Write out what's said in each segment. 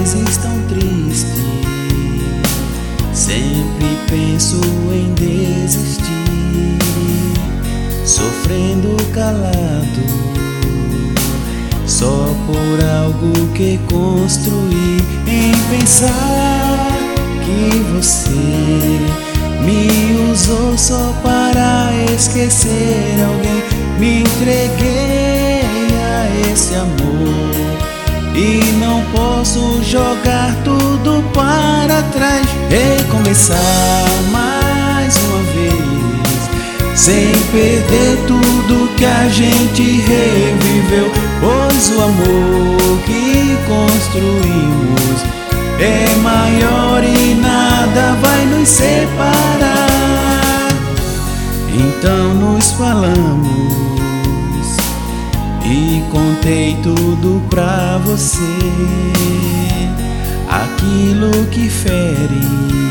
vezes tão triste, sempre penso em desistir, sofrendo calado, só por algo que construí. Em pensar que você me usou só para esquecer alguém, me entreguei a esse amor e não posso jogar tudo para trás. Recomeçar mais uma vez, sem perder tudo que a gente reviveu, pois o amor que construímos é maior e nada vai nos separar. Então nos falamos e contei tudo pra você, aquilo que fere,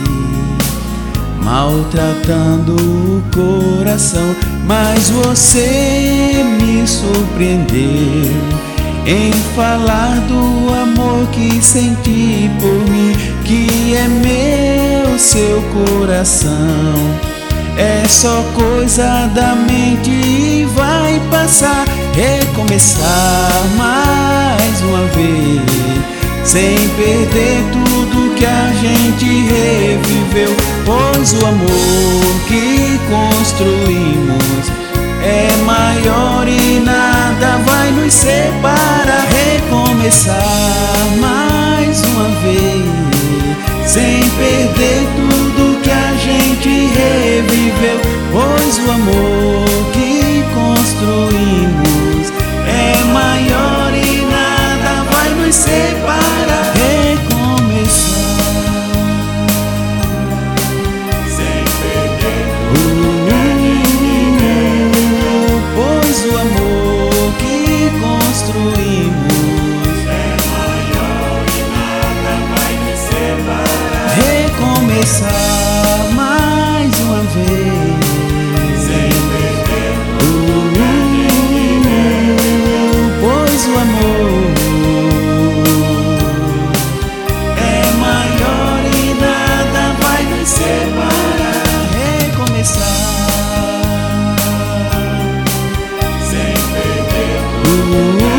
maltratando o coração. Mas você me surpreendeu em falar do amor que senti por mim, que é meu, seu coração. É só coisa da mente e vai passar. Recomeçar mais uma vez, sem perder tudo que a gente reviveu, pois o amor que construímos é maior e nada vai nos separar. Recomeçar mais uma vez, sem perder tudo que a gente reviveu, pois o amor que construímos é maior e nada vai nos separar. Recomeçar sem perder tudo que a gente reviveu, pois o amor que construímos é maior e nada vai nos separar. Recomeçar mais uma vez, sem perder tudo que a gente reviveu, pois o amor é maior e nada vai nos separar. Recomeçar sem perder tudo.